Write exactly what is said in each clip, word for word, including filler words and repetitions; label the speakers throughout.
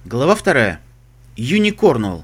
Speaker 1: Глава вторая. Юни Корнуолл.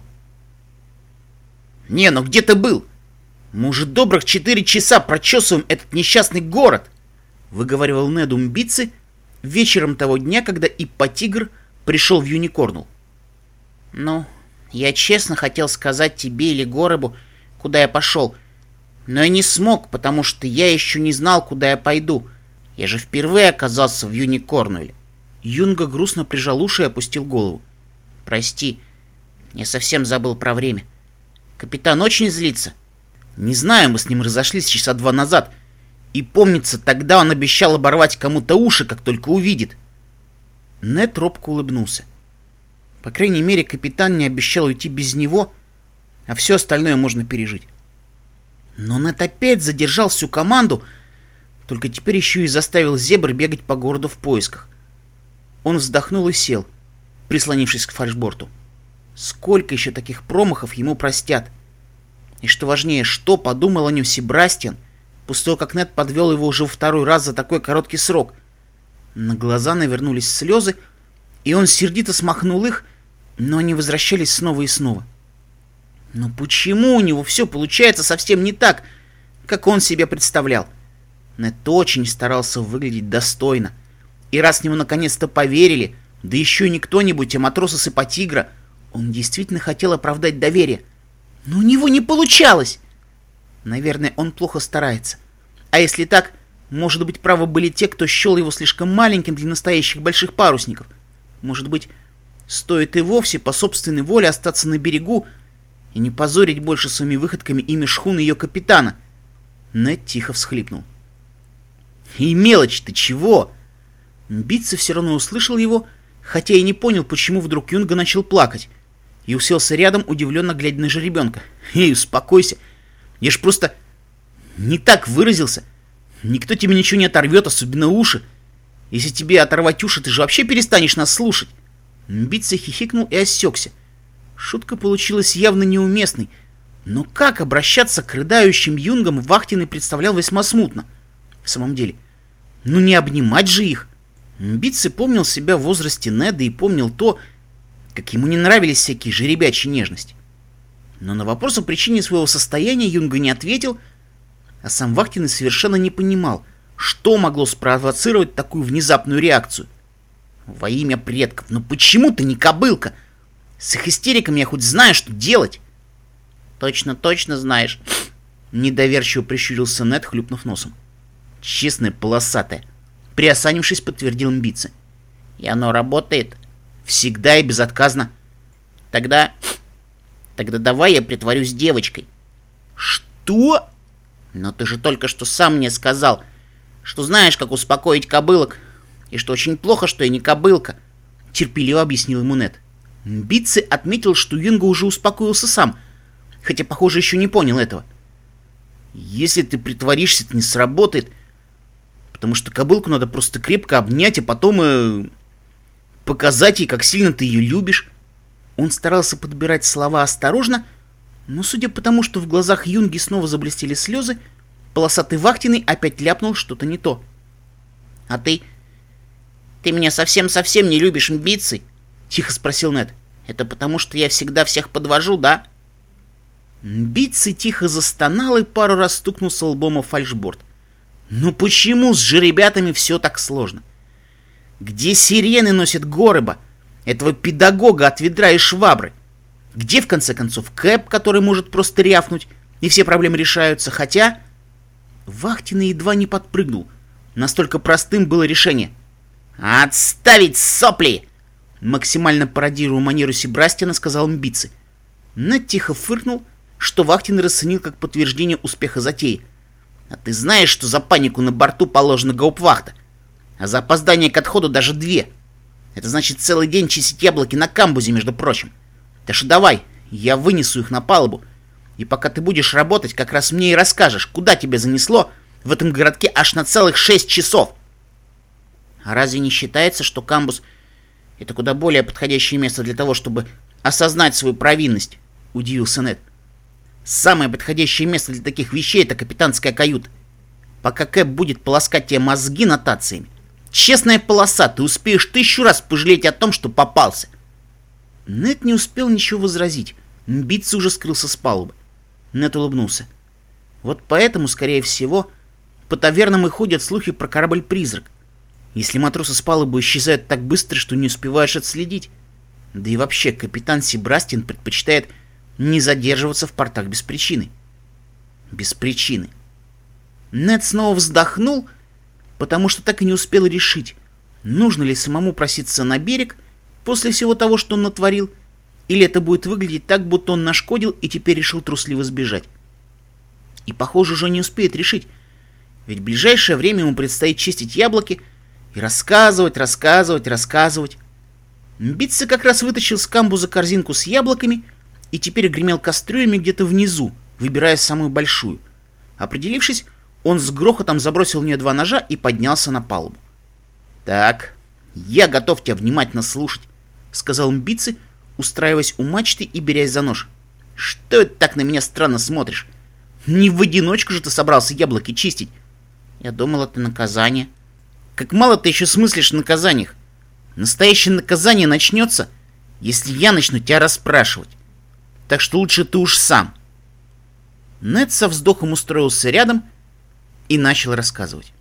Speaker 1: «Не, ну где ты был? Мы уже добрых четыре часа прочесываем этот несчастный город!» — выговаривал Неду Мбитци вечером того дня, когда Иппа-тигр пришел в Юни Корнуолл. «Ну, я честно хотел сказать тебе или Горобу, куда я пошел, но я не смог, потому что я еще не знал, куда я пойду. Я же впервые оказался в Юни Корнуолле». Юнга грустно прижал уши и опустил голову. «Прости, я совсем забыл про время. Капитан очень злится?» «Не знаю, мы с ним разошлись часа два назад. И помнится, тогда он обещал оборвать кому-то уши, как только увидит». Нед робко улыбнулся. По крайней мере, капитан не обещал уйти без него, а все остальное можно пережить. Но Нед опять задержал всю команду, только теперь еще и заставил зебр бегать по городу в поисках. Он вздохнул и сел, прислонившись к фальшборту. Сколько еще таких промахов ему простят? И что важнее, что подумал о нем Себастьян, после того, как Нед подвел его уже во второй раз за такой короткий срок? На глаза навернулись слезы, и он сердито смахнул их, но они возвращались снова и снова. Но почему у него все получается совсем не так, как он себе представлял? Нед очень старался выглядеть достойно. И раз ему наконец-то поверили, да еще не кто-нибудь, а матросы с Иппа-тигра, он действительно хотел оправдать доверие. Но у него не получалось. Наверное, он плохо старается. А если так, может быть, правы были те, кто счел его слишком маленьким для настоящих больших парусников. Может быть, стоит и вовсе по собственной воле остаться на берегу и не позорить больше своими выходками имя шхуны и ее капитана. Нед тихо всхлипнул. «И мелочь-то чего?» Мбитци все равно услышал его, хотя и не понял, почему вдруг Юнга начал плакать, и уселся рядом, удивленно глядя на жеребенка. «Эй, успокойся, я ж просто не так выразился. Никто тебе ничего не оторвет, особенно уши. Если тебе оторвать уши, ты же вообще перестанешь нас слушать». Мбитци хихикнул и осекся. Шутка получилась явно неуместной, но как обращаться к рыдающим юнгам Вахтенный представлял весьма смутно. В самом деле, ну не обнимать же их. Мбитци помнил себя в возрасте Неда и помнил то, как ему не нравились всякие жеребячьи нежности. Но на вопрос о причине своего состояния Юнга не ответил, а сам Вахтенный совершенно не понимал, что могло спровоцировать такую внезапную реакцию. «Во имя предков, ну почему ты не кобылка? С их истериками я хоть знаю, что делать». «Точно-точно знаешь», — недоверчиво прищурился Нед, хлюпнув носом. «Честная полосатая», — приосанившись, подтвердил Мбитци. «И оно работает?» «Всегда и безотказно». «Тогда... тогда давай я притворюсь девочкой». «Что?» «Но ты же только что сам мне сказал, что знаешь, как успокоить кобылок, и что очень плохо, что я не кобылка», — терпеливо объяснил ему Нед. Мбитци отметил, что Юнга уже успокоился сам, хотя, похоже, еще не понял этого. «Если ты притворишься, это не сработает, потому что кобылку надо просто крепко обнять, а потом э, показать ей, как сильно ты ее любишь». Он старался подбирать слова осторожно, но, судя по тому, что в глазах Юнги снова заблестели слезы, полосатый Вахтенный опять ляпнул что-то не то. «А ты... ты меня совсем-совсем не любишь, Мбитци?» — тихо спросил Нед. «Это потому, что я всегда всех подвожу, да?» Мбитци тихо застонал и пару раз стукнулся лбом о фальшборд. «Ну почему с жеребятами все так сложно? Где сирены носят Горэба, этого педагога от ведра и швабры? Где, в конце концов, Кэп, который может просто рявкнуть, и все проблемы решаются? Хотя...» Вахтенный едва не подпрыгнул. Настолько простым было решение. «Отставить сопли!» Максимально пародируя манеру Себастьяна, сказал Мбитци. Нед тихо фыркнул, что Вахтенный расценил как подтверждение успеха затеи. «А ты знаешь, что за панику на борту положена гауптвахта? А за опоздание к отходу даже две. Это значит целый день чистить яблоки на камбузе, между прочим. Так что давай, я вынесу их на палубу. И пока ты будешь работать, как раз мне и расскажешь, куда тебя занесло в этом городке аж на целых шесть часов». «А разве не считается, что камбуз — это куда более подходящее место для того, чтобы осознать свою провинность?» — удивился Нед. «Самое подходящее место для таких вещей — это капитанская каюта. Пока Кэп будет полоскать тебе мозги нотациями, честная полоса, ты успеешь тысячу раз пожалеть о том, что попался». Нед не успел ничего возразить. Мбитца уже скрылся с палубы. Нед улыбнулся. Вот поэтому, скорее всего, по тавернам и ходят слухи про корабль-призрак. Если матросы с палубы исчезают так быстро, что не успеваешь отследить. Да и вообще, капитан Себастьян предпочитает не задерживаться в портах без причины. Без причины. Нед снова вздохнул, потому что так и не успел решить, нужно ли самому проситься на берег после всего того, что он натворил, или это будет выглядеть так, будто он нашкодил и теперь решил трусливо сбежать. И, похоже, уже не успеет решить, ведь в ближайшее время ему предстоит чистить яблоки и рассказывать, рассказывать, рассказывать. Мбитца как раз вытащил с камбуза корзинку с яблоками и теперь гремел кастрюлями где-то внизу, выбирая самую большую. Определившись, он с грохотом забросил в нее два ножа и поднялся на палубу. «Так, я готов тебя внимательно слушать», — сказал Мбитца, устраиваясь у мачты и берясь за нож. «Что это так на меня странно смотришь? Не в одиночку же ты собрался яблоки чистить. Я думал, это наказание. Как мало ты еще смыслишь в наказаниях. Настоящее наказание начнется, если я начну тебя расспрашивать. Так что лучше ты уж сам». Нед со вздохом устроился рядом и начал рассказывать.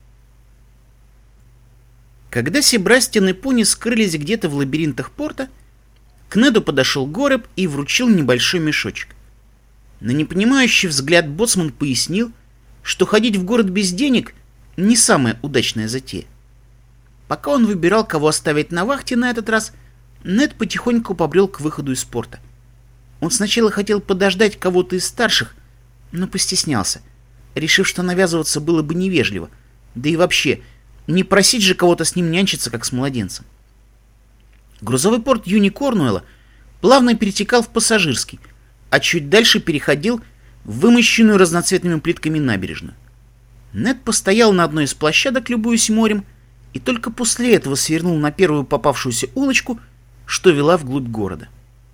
Speaker 1: Когда Себастьян и Пони скрылись где-то в лабиринтах порта, к Неду подошел Гореб и вручил небольшой мешочек. На непонимающий взгляд боцман пояснил, что ходить в город без денег не самая удачная затея. Пока он выбирал, кого оставить на вахте на этот раз, Нед потихоньку побрел к выходу из порта. Он сначала хотел подождать кого-то из старших, но постеснялся, решив, что навязываться было бы невежливо, да и вообще, не просить же кого-то с ним нянчиться, как с младенцем. Грузовой порт Юни-Корнуэлла плавно перетекал в пассажирский, а чуть дальше переходил в вымощенную разноцветными плитками набережную. Нед постоял на одной из площадок, любуясь морем, и только после этого свернул на первую попавшуюся улочку, что вела вглубь города.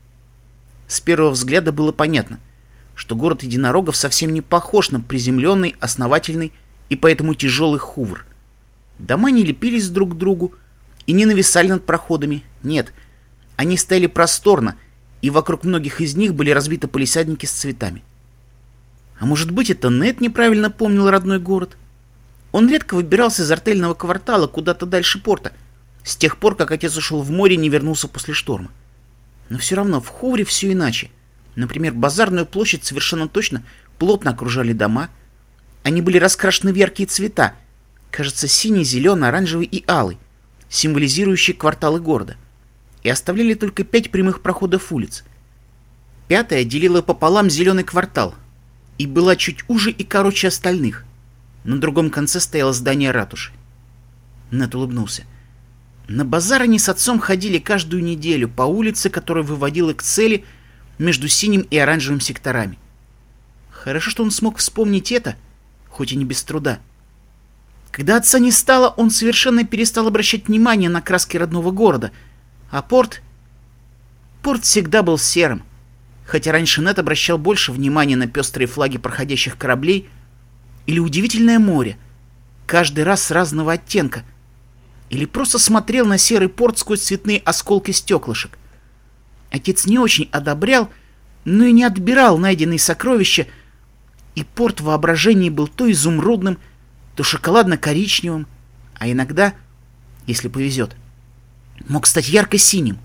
Speaker 1: С первого взгляда было понятно, что город единорогов совсем не похож на приземленный, основательный и поэтому тяжелый Хувр. Дома не лепились друг к другу и не нависали над проходами, нет, они стояли просторно, и вокруг многих из них были разбиты палисадники с цветами. А может быть, это Нед неправильно помнил родной город? Он редко выбирался из артельного квартала куда-то дальше порта, с тех пор, как отец ушел в море и не вернулся после шторма. Но все равно в Хувре все иначе. Например, базарную площадь совершенно точно плотно окружали дома. Они были раскрашены в яркие цвета, кажется, синий, зеленый, оранжевый и алый, символизирующие кварталы города, и оставляли только пять прямых проходов улиц. Пятая делила пополам зеленый квартал и была чуть уже и короче остальных. На другом конце стояло здание ратуши. Нед улыбнулся. На базар они с отцом ходили каждую неделю по улице, которая выводила к цели между синим и оранжевым секторами. Хорошо, что он смог вспомнить это, хоть и не без труда. Когда отца не стало, он совершенно перестал обращать внимание на краски родного города, а порт... Порт всегда был серым, хотя раньше Нед обращал больше внимания на пестрые флаги проходящих кораблей или удивительное море, каждый раз с разного оттенка, или просто смотрел на серый порт сквозь цветные осколки стеклышек. Отец не очень одобрял, но и не отбирал найденные сокровища, и порт в воображении был то изумрудным, то шоколадно-коричневым, а иногда, если повезет, мог стать ярко-синим.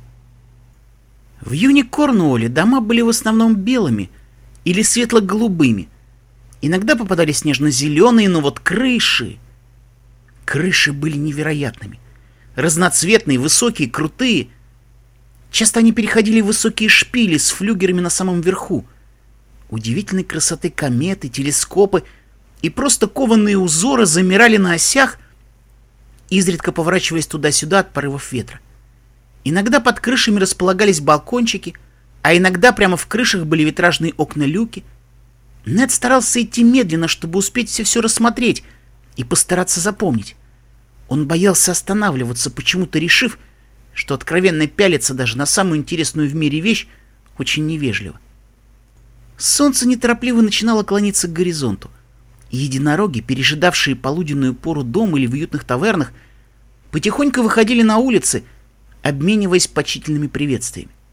Speaker 1: В Юни-Корнуолле дома были в основном белыми или светло-голубыми. Иногда попадались нежно-зеленые, но вот крыши... Крыши были невероятными. Разноцветные, высокие, крутые. Часто они переходили в высокие шпили с флюгерами на самом верху. Удивительной красоты кометы, телескопы и просто кованые узоры замирали на осях, изредка поворачиваясь туда-сюда от порывов ветра. Иногда под крышами располагались балкончики, а иногда прямо в крышах были витражные окна-люки. Нед старался идти медленно, чтобы успеть все-все рассмотреть и постараться запомнить. Он боялся останавливаться, почему-то решив, что откровенно пялиться даже на самую интересную в мире вещь очень невежливо. Солнце неторопливо начинало клониться к горизонту, и единороги, пережидавшие полуденную пору дома или в уютных тавернах, потихоньку выходили на улицы, обмениваясь почтительными приветствиями.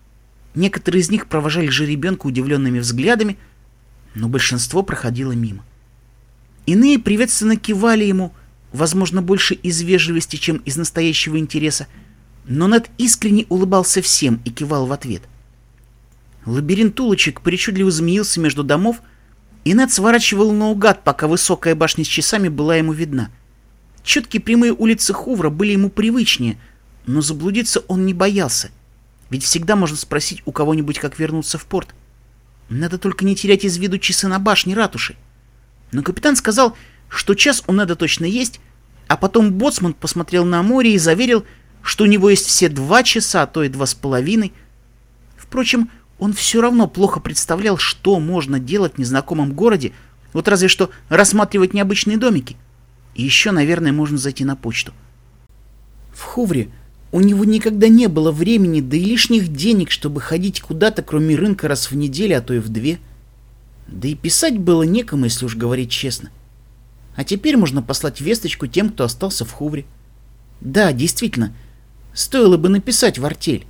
Speaker 1: Некоторые из них провожали жеребенка удивленными взглядами, но большинство проходило мимо. Иные приветственно кивали ему, возможно, больше из вежливости, чем из настоящего интереса, но Нед искренне улыбался всем и кивал в ответ. Лабиринт улочек причудливо змеился между домов, и Нед сворачивал наугад, пока высокая башня с часами была ему видна. Четкие прямые улицы Хувра были ему привычнее, но заблудиться он не боялся, ведь всегда можно спросить у кого-нибудь, как вернуться в порт. Надо только не терять из виду часы на башне ратуши. Но капитан сказал, что час у Неда точно есть, а потом боцман посмотрел на море и заверил, что у него есть все два часа, а то и два с половиной. Впрочем, он все равно плохо представлял, что можно делать в незнакомом городе, вот разве что рассматривать необычные домики. И еще, наверное, можно зайти на почту. В Хувре у него никогда не было времени, да и лишних денег, чтобы ходить куда-то, кроме рынка, раз в неделю, а то и в две. Да и писать было некому, если уж говорить честно. А теперь можно послать весточку тем, кто остался в Хувре. Да, действительно, стоило бы написать в артель.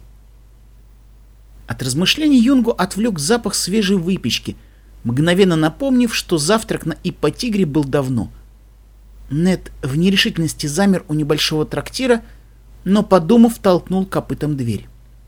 Speaker 1: От размышлений Юнгу отвлек запах свежей выпечки, мгновенно напомнив, что завтрак на Иппотигре был давно. Нед в нерешительности замер у небольшого трактира, но, подумав, толкнул копытом дверь.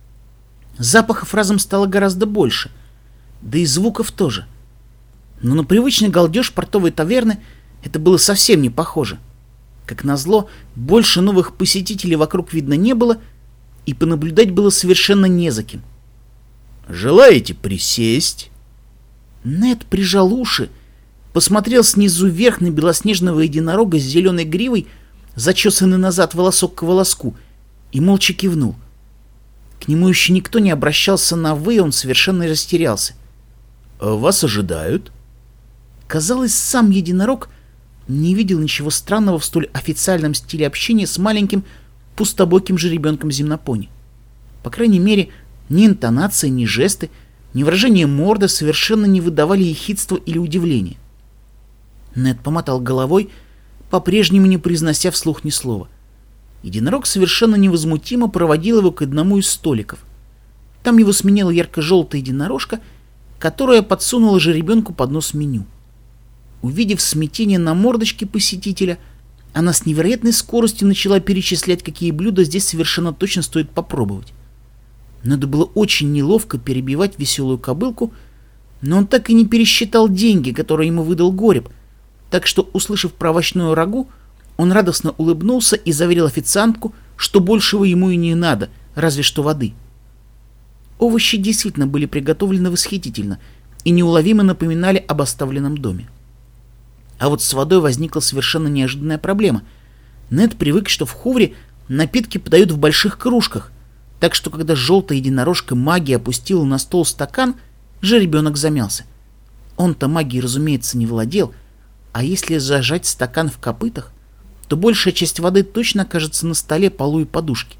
Speaker 1: Запахов разом стало гораздо больше, да и звуков тоже. Но на привычный галдеж портовой таверны это было совсем не похоже. Как назло, больше новых посетителей вокруг видно не было, и понаблюдать было совершенно не за кем.
Speaker 2: «Желаете присесть?»
Speaker 1: Нед прижал уши, посмотрел снизу вверх на белоснежного единорога с зеленой гривой, зачесанный назад волосок к волоску, и молча кивнул. К нему еще никто не обращался на «вы», он совершенно растерялся.
Speaker 2: «Вас ожидают?»
Speaker 1: Казалось, сам единорог не видел ничего странного в столь официальном стиле общения с маленьким пустобоким жеребенком-земнопони. По крайней мере, ни интонация, ни жесты, ни выражение морды совершенно не выдавали ехидства или удивления. Нед помотал головой, по-прежнему не произнося вслух ни слова. Единорог совершенно невозмутимо проводил его к одному из столиков. Там его сменила ярко-желтая единорожка, которая подсунула жеребенку под нос меню. Увидев смятение на мордочке посетителя, она с невероятной скоростью начала перечислять, какие блюда здесь совершенно точно стоит попробовать. Надо было очень неловко перебивать веселую кобылку, но он так и не пересчитал деньги, которые ему выдал Гореб, так что, услышав про овощную рагу, он радостно улыбнулся и заверил официантку, что большего ему и не надо, разве что воды. Овощи действительно были приготовлены восхитительно и неуловимо напоминали об оставленном доме. А вот с водой возникла совершенно неожиданная проблема. Нед привык, что в Хувре напитки подают в больших кружках, так что, когда желтая единорожка магии опустила на стол стакан, жеребенок замялся. Он-то магией, разумеется, не владел, а если зажать стакан в копытах, то большая часть воды точно окажется на столе, полу и подушке.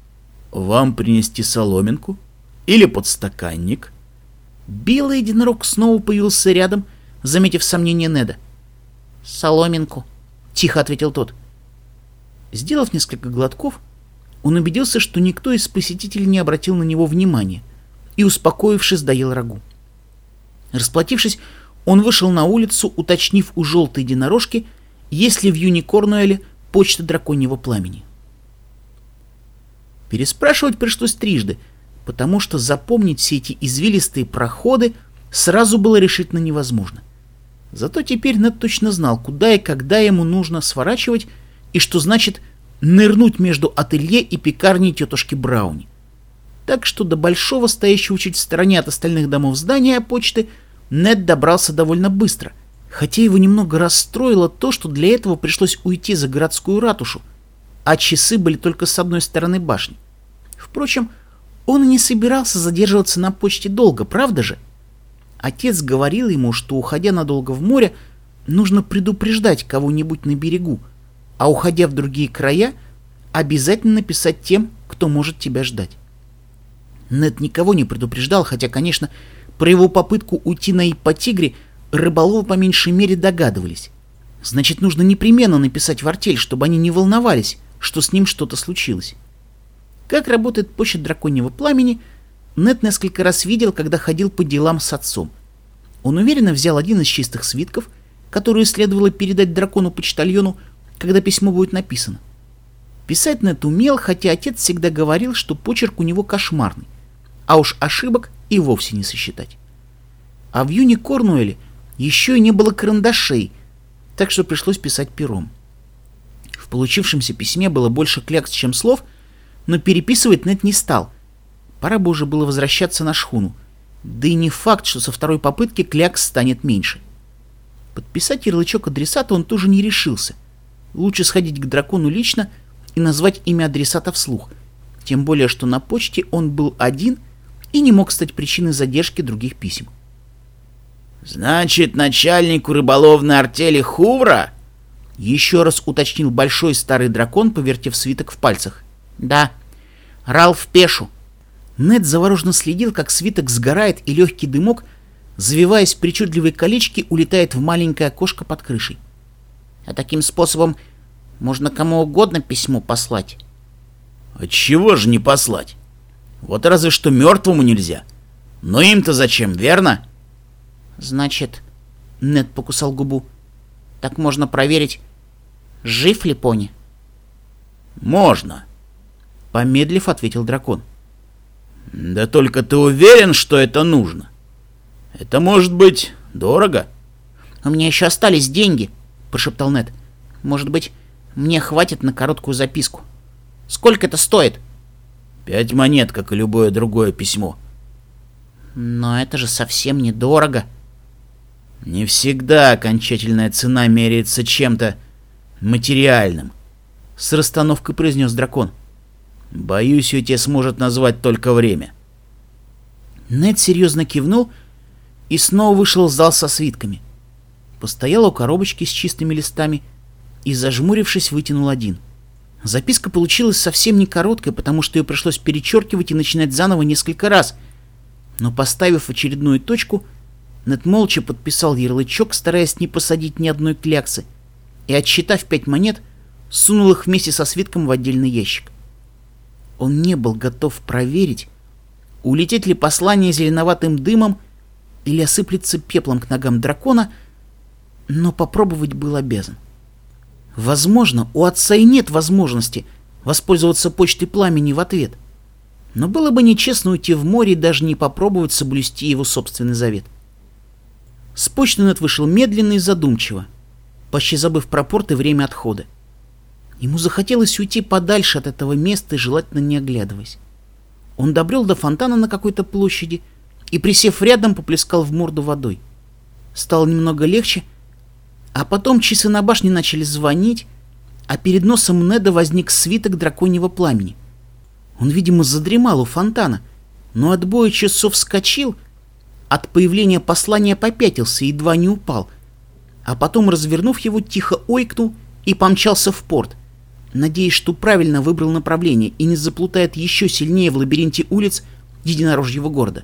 Speaker 2: «Вам принести соломинку? Или подстаканник?»
Speaker 1: Белый единорог снова появился рядом, заметив сомнение Неда. «Соломинку», — тихо ответил тот. Сделав несколько глотков, он убедился, что никто из посетителей не обратил на него внимания, и, успокоившись, доел рагу. Расплатившись, он вышел на улицу, уточнив у желтой единорожки, есть ли в Юникорнуэле почта драконьего пламени. Переспрашивать пришлось трижды, потому что запомнить все эти извилистые проходы сразу было решительно невозможно. Зато теперь Нед точно знал, куда и когда ему нужно сворачивать, и что значит нырнуть между ателье и пекарней тетушки Брауни. Так что до большого, стоящего чуть в стороне от остальных домов здания почты, Нед добрался довольно быстро, хотя его немного расстроило то, что для этого пришлось уйти за городскую ратушу, а часы были только с одной стороны башни. Впрочем, он и не собирался задерживаться на почте долго, правда же? Отец говорил ему, что, уходя надолго в море, нужно предупреждать кого-нибудь на берегу, а уходя в другие края, обязательно написать тем, кто может тебя ждать. Нед никого не предупреждал, хотя, конечно, про его попытку уйти на Иппотигре рыболовы по меньшей мере догадывались. Значит, нужно непременно написать в артель, чтобы они не волновались, что с ним что-то случилось. Как работает почта драконьего пламени, Нед несколько раз видел, когда ходил по делам с отцом. Он уверенно взял один из чистых свитков, который следовало передать дракону-почтальону, когда письмо будет написано. Писать Нед умел, хотя отец всегда говорил, что почерк у него кошмарный, а уж ошибок и вовсе не сосчитать. А в Юни-Корнуэле еще и не было карандашей, так что пришлось писать пером. В получившемся письме было больше клякс, чем слов, но переписывать Нед не стал. Пора бы уже было возвращаться на шхуну, да и не факт, что со второй попытки клякс станет меньше. Подписать ярлычок адресата он тоже не решился. Лучше сходить к дракону лично и назвать имя адресата вслух, тем более, что на почте он был один и не мог стать причиной задержки других писем.
Speaker 2: «Значит, начальнику рыболовной артели Хувра?»
Speaker 1: — еще раз уточнил большой старый дракон, повертев свиток в пальцах. «Да, Ралф Пешу». Нед завороженно следил, как свиток сгорает, и легкий дымок, завиваясь в причудливые колечки, улетает в маленькое окошко под крышей. А таким способом можно кому угодно письмо послать.
Speaker 2: Отчего же не послать? Вот разве что мертвому нельзя. Но им-то зачем, верно?
Speaker 1: Значит, Нед покусал губу, так можно проверить, жив ли пони?
Speaker 2: Можно,
Speaker 1: помедлив, ответил дракон.
Speaker 2: Да только ты уверен, что это нужно? Это может быть дорого.
Speaker 1: У меня еще остались деньги, прошептал Нед. Может быть, мне хватит на короткую записку. Сколько это стоит?
Speaker 2: Пять монет, как и любое другое письмо.
Speaker 1: Но это же совсем недорого.
Speaker 2: Не всегда окончательная цена меряется чем-то материальным, с расстановкой произнес дракон. Боюсь, ее тебе сможет назвать только время.
Speaker 1: Нед серьезно кивнул и снова вышел в зал со свитками. Постоял у коробочки с чистыми листами и, зажмурившись, вытянул один. Записка получилась совсем не короткой, потому что ее пришлось перечеркивать и начинать заново несколько раз. Но, поставив очередную точку, Нед молча подписал ярлычок, стараясь не посадить ни одной кляксы, и, отсчитав пять монет, сунул их вместе со свитком в отдельный ящик. Он не был готов проверить, улететь ли послание зеленоватым дымом или осыплется пеплом к ногам дракона, но попробовать был обязан. Возможно, у отца и нет возможности воспользоваться почтой пламени в ответ, но было бы нечестно уйти в море и даже не попробовать соблюсти его собственный завет. С почты Нед вышел медленно и задумчиво, почти забыв про порт и время отхода. Ему захотелось уйти подальше от этого места и желательно не оглядываясь. Он добрел до фонтана на какой-то площади и, присев рядом, поплескал в морду водой. Стало немного легче, а потом часы на башне начали звонить, а перед носом Неда возник свиток драконьего пламени. Он, видимо, задремал у фонтана, но от боя часов вскочил, от появления послания попятился и едва не упал, а потом, развернув его, тихо ойкнул и помчался в порт, надеясь, что правильно выбрал направление и не заплутает еще сильнее в лабиринте улиц единорожьего города.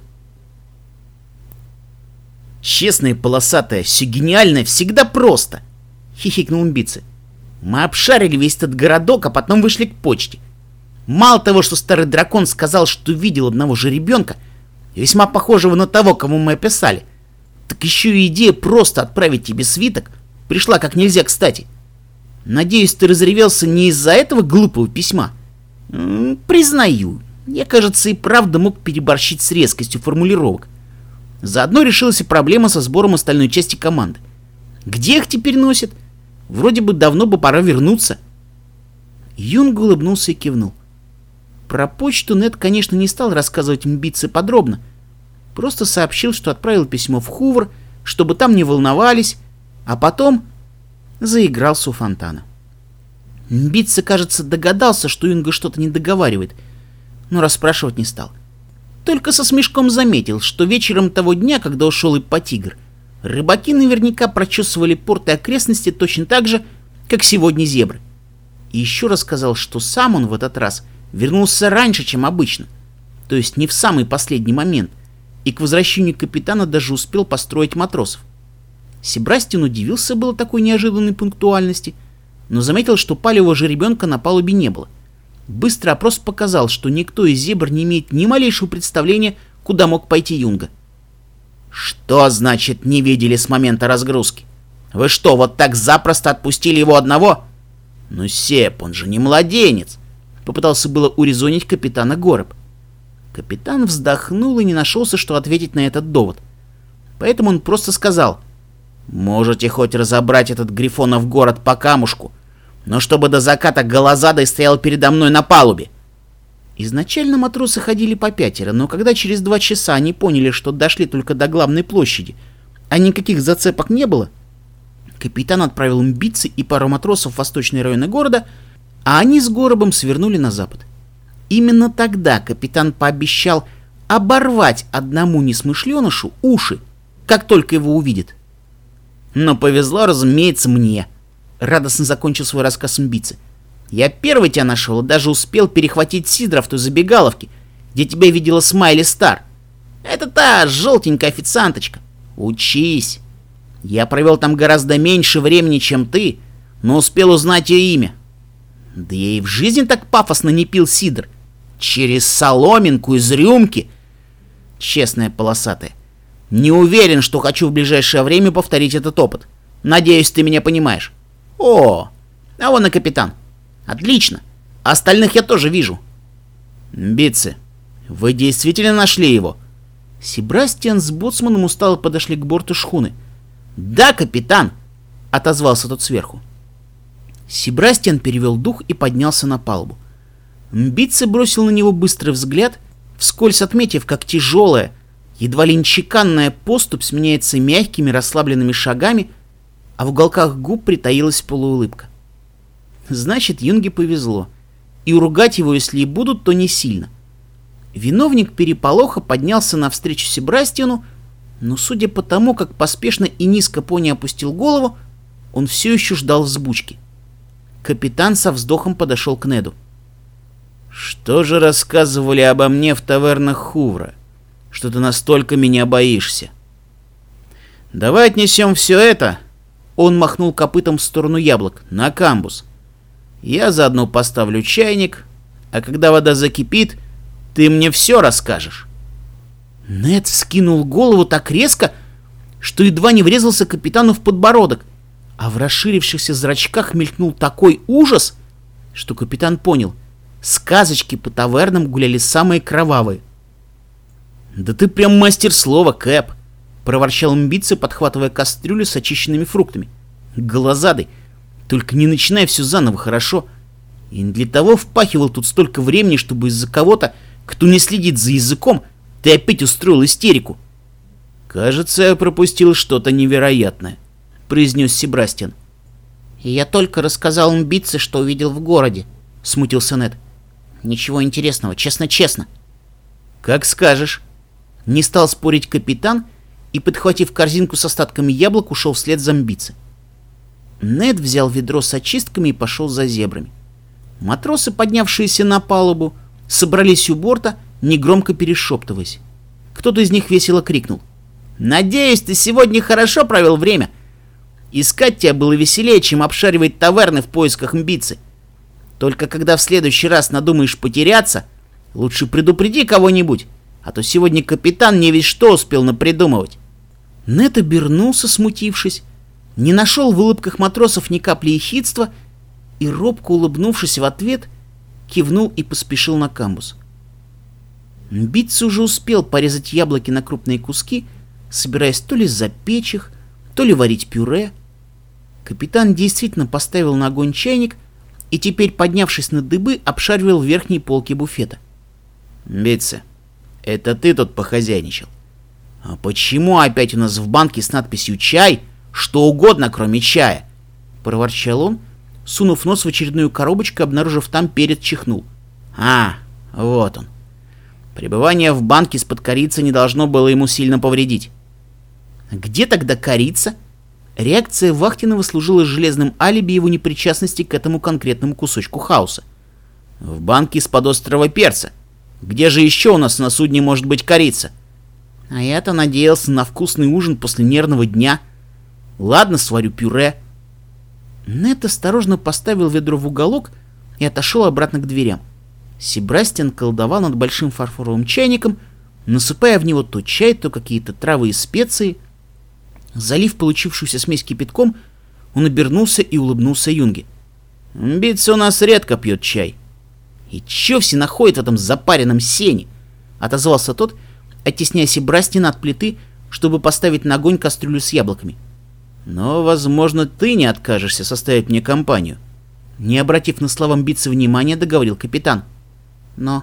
Speaker 2: «Честное, полосатое, все гениальное, всегда просто!» — хихикнул имбицы. «Мы обшарили весь этот городок, а потом вышли к почте. Мало того, что старый дракон сказал, что видел одного жеребенка, весьма похожего на того, кому мы описали, так еще и идея просто отправить тебе свиток пришла как нельзя кстати. Надеюсь, ты разревелся не из-за этого глупого письма. М-м, признаю, я, кажется, и правда мог переборщить с резкостью формулировок. Заодно решилась и проблема со сбором остальной части команды. Где их теперь носят? Вроде бы давно бы пора вернуться». Юнг улыбнулся и кивнул. Про почту Нед, конечно, не стал рассказывать имбице подробно. Просто сообщил, что отправил письмо в Хувр, чтобы там не волновались, а потом заигрался у фонтана. Имбице, кажется, догадался, что Юнга что-то не договаривает, но расспрашивать не стал. Только со смешком заметил, что вечером того дня, когда ушел Иппотигр, рыбаки наверняка прочесывали порт и окрестности точно так же, как сегодня зебры. И еще рассказал, что сам он в этот раз вернулся раньше, чем обычно, то есть не в самый последний момент, и к возвращению капитана даже успел построить матросов. Себастьян удивился было такой неожиданной пунктуальности, но заметил, что палевого жеребенка на палубе не было, Быстрый опрос показал, что никто из зебр не имеет ни малейшего представления, куда мог пойти Юнга. «Что значит не видели с момента разгрузки? Вы что, вот так запросто отпустили его одного?» «Ну, Сеп, он же не младенец!» Попытался было урезонить капитана Гороб. Капитан вздохнул и не нашелся, что ответить на этот довод. Поэтому он просто сказал: «Можете хоть разобрать этот Грифонов город по камушку, но чтобы до заката голозадой стоял передо мной на палубе». Изначально матросы ходили по пятеро, но когда через два часа они поняли, что дошли только до главной площади, а никаких зацепок не было, капитан отправил Мбитцы и пару матросов в восточные районы города, а они с Горобом свернули на запад. Именно тогда капитан пообещал оборвать одному несмышленышу уши, как только его увидит. Но повезло, разумеется, мне. Радостно закончил свой рассказ Мбитцы. Я первый тебя нашел и даже успел перехватить Сидра в той забегаловке, где тебя видела Смайли Стар. Это та желтенькая официанточка. Учись. Я провел там гораздо меньше времени, чем ты, но успел узнать ее имя. Да я и в жизни так пафосно не пил сидр. Через соломинку из рюмки. Честная полосатая. Не уверен, что хочу в ближайшее время повторить этот опыт. Надеюсь, ты меня понимаешь. О, а вон и капитан. Отлично. Остальных я тоже вижу. Мбитцы, вы действительно нашли его? Себастьян с боцманом устало подошли к борту шхуны. Да, капитан, отозвался тот сверху. Себастьян перевел дух и поднялся на палубу. Мбитцы бросил на него быстрый взгляд, вскользь отметив, как тяжелая, едва ли не чеканная поступь сменяется мягкими расслабленными шагами, а в уголках губ притаилась полуулыбка. Значит, Юнге повезло, и уругать его, если и будут, то не сильно. Виновник переполоха поднялся навстречу Себастьяну, но судя по тому, как поспешно и низко пони опустил голову, он все еще ждал взбучки. Капитан со вздохом подошел к Неду. «Что же рассказывали обо мне в тавернах Хувра, что ты настолько меня боишься?» «Давай отнесем все это», — он махнул копытом в сторону яблок, — «на камбус. Я заодно поставлю чайник, а когда вода закипит, ты мне все расскажешь». Нед скинул голову так резко, что едва не врезался капитану в подбородок, а в расширившихся зрачках мелькнул такой ужас, что капитан понял — сказочки по тавернам гуляли самые кровавые. «Да ты прям мастер слова, Кэп!» — проворчал Мбитцы, подхватывая кастрюлю с очищенными фруктами. «Голозадый, только не начинай все заново, хорошо? И не для того впахивал тут столько времени, чтобы из-за кого-то, кто не следит за языком, ты опять устроил истерику». «Кажется, я пропустил что-то невероятное», — произнес Себастьян.
Speaker 3: «И я только рассказал Мбитце, что увидел в городе», — смутился Нед. «Ничего интересного, честно-честно».
Speaker 2: «Как скажешь». Не стал спорить капитан и, подхватив корзинку с остатками яблок, ушел вслед за Мбитце. Нед взял ведро с очистками и пошел за зебрами. Матросы, поднявшиеся на палубу, собрались у борта, негромко перешептываясь. Кто-то из них весело крикнул: «Надеюсь, ты сегодня хорошо провел время. Искать тебя было веселее, чем обшаривать таверны в поисках Мбитцы. Только когда в следующий раз надумаешь потеряться, лучше предупреди кого-нибудь, а то сегодня капитан не весь что успел напридумывать». Нед обернулся, смутившись, не нашел в улыбках матросов ни капли ехидства и, робко улыбнувшись в ответ, кивнул и поспешил на камбус. Мбитца уже успел порезать яблоки на крупные куски, собираясь то ли запечь их, то ли варить пюре. Капитан действительно поставил на огонь чайник и теперь, поднявшись на дыбы, обшаривал верхние полки буфета. «Мбитца, это ты тут похозяйничал? А почему опять у нас в банке с надписью «Чай» что угодно, кроме чая?» — проворчал он, сунув нос в очередную коробочку, обнаружив там перец, чихнул. «А, вот он. Пребывание в банке из-под корицы не должно было ему сильно повредить». Где тогда корица? Реакция Вахтинова служила железным алиби его непричастности к этому конкретному кусочку хаоса. «В банке из-под острого перца. Где же еще у нас на судне может быть корица?» «А я-то надеялся на вкусный ужин после нервного дня. Ладно, сварю пюре». Нед осторожно поставил ведро в уголок и отошел обратно к дверям. Себастьян колдовал над большим фарфоровым чайником, насыпая в него то чай, то какие-то травы и специи. Залив получившуюся смесь кипятком, он обернулся и улыбнулся Юнге. «Мбитце у нас редко пьет чай». «И чё все находят в этом запаренном сене?» — отозвался тот, оттесняя Себастьяна от плиты, чтобы поставить на огонь кастрюлю с яблоками. «Но, возможно, ты не откажешься составить мне компанию». Не обратив на слова Мбитце внимания, договорил капитан. «Но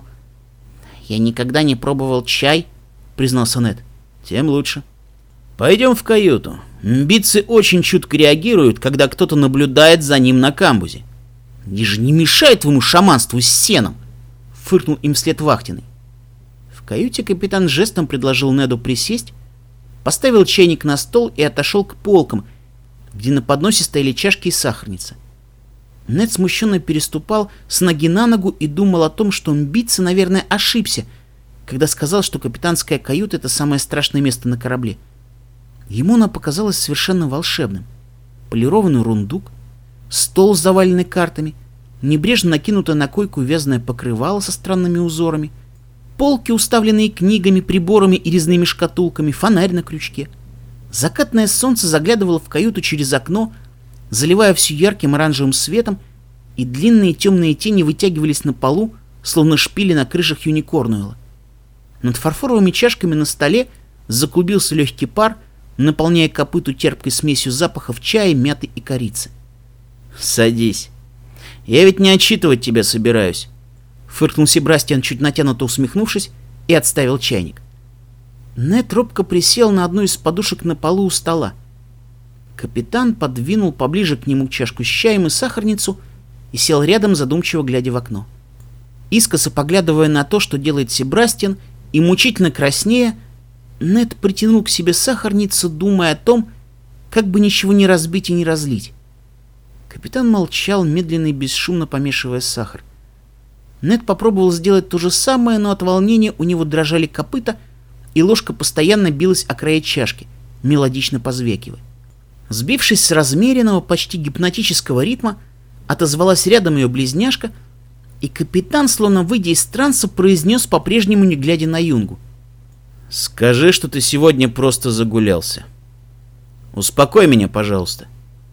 Speaker 2: я никогда не пробовал чай», — признался Нед. «Тем лучше. Пойдем в каюту. Мбитце очень чутко реагирует, когда кто-то наблюдает за ним на камбузе». «И же не мешает твоему шаманству с сеном!» — фыркнул им вслед вахтенный. В каюте капитан жестом предложил Неду присесть, поставил чайник на стол и отошел к полкам, где на подносе стояли чашки и сахарница. Нед смущенно переступал с ноги на ногу и думал о том, что Мбитце, наверное, ошибся, когда сказал, что капитанская каюта — это самое страшное место на корабле. Ему она показалась совершенно волшебным. Полированный рундук, стол, заваленный картами, небрежно накинутое на койку вязаное покрывало со странными узорами, полки, уставленные книгами, приборами и резными шкатулками, фонарь на крючке. Закатное солнце заглядывало в каюту через окно, заливая все ярким оранжевым светом, и длинные темные тени вытягивались на полу, словно шпили на крышах Юникорнуэлла. Над фарфоровыми чашками на столе заклубился легкий пар, наполняя копыту терпкой смесью запахов чая, мяты и корицы. «Садись. Я ведь не отчитывать тебя собираюсь», — фыркнул Себастьян, чуть натянуто усмехнувшись, и отставил чайник. Нед робко присел на одну из подушек на полу у стола. Капитан подвинул поближе к нему чашку с чаем и сахарницу и сел рядом, задумчиво глядя в окно. Искоса поглядывая на то, что делает Себастьян, и мучительно краснея, Нед притянул к себе сахарницу, думая о том, как бы ничего не разбить и не разлить. Капитан молчал, медленно и бесшумно помешивая сахар. Нед попробовал сделать то же самое, но от волнения у него дрожали копыта, и ложка постоянно билась о края чашки, мелодично позвякивая. Сбившись с размеренного, почти гипнотического ритма, отозвалась рядом ее близняшка, и капитан, словно выйдя из транса, произнес, по-прежнему не глядя на Юнгу: «Скажи, что ты сегодня просто загулялся. Успокой меня, пожалуйста».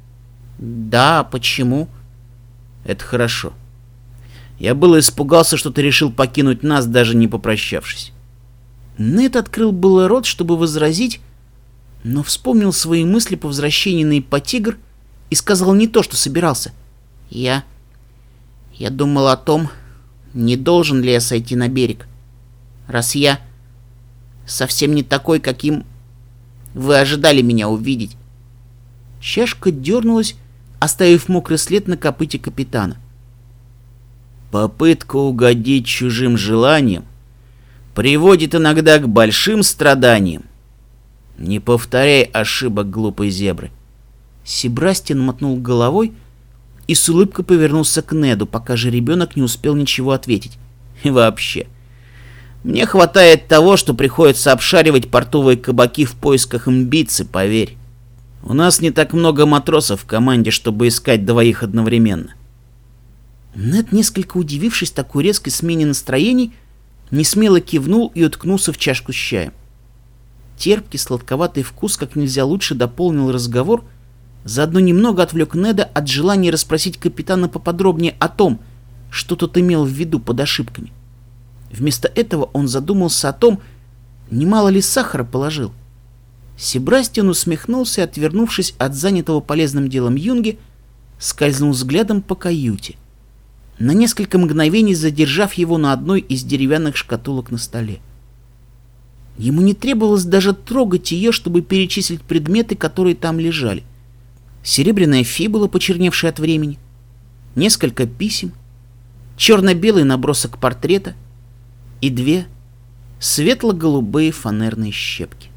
Speaker 3: «Да, почему?»
Speaker 2: «Это хорошо. Я было испугался, что ты решил покинуть нас, даже не попрощавшись». Нед открыл было рот, чтобы возразить, но вспомнил свои мысли по возвращении на Ипатигр и сказал не то, что собирался.
Speaker 3: «Я... я думал о том, не должен ли я сойти на берег, раз я совсем не такой, каким вы ожидали меня увидеть».
Speaker 2: Чашка дернулась, оставив мокрый след на копыте капитана. «Попытка угодить чужим желаниям приводит иногда к большим страданиям. Не повторяй ошибок глупой зебры». Себастьян мотнул головой и с улыбкой повернулся к Неду, пока же ребенок не успел ничего ответить. «И вообще, мне хватает того, что приходится обшаривать портовые кабаки в поисках Мбитце, поверь. У нас не так много матросов в команде, чтобы искать двоих одновременно». Нед, несколько удивившись такой резкой смене настроений, несмело кивнул и уткнулся в чашку с чаем. Терпкий, сладковатый вкус как нельзя лучше дополнил разговор, заодно немного отвлек Неда от желания расспросить капитана поподробнее о том, что тот имел в виду под ошибками. Вместо этого он задумался о том, немало ли сахара положил. Себастьян усмехнулся и, отвернувшись от занятого полезным делом Юнги, скользнул взглядом по каюте, на несколько мгновений задержав его на одной из деревянных шкатулок на столе. Ему не требовалось даже трогать ее, чтобы перечислить предметы, которые там лежали. Серебряная фибула, почерневшая от времени, несколько писем, черно-белый набросок портрета и две светло-голубые фанерные щепки.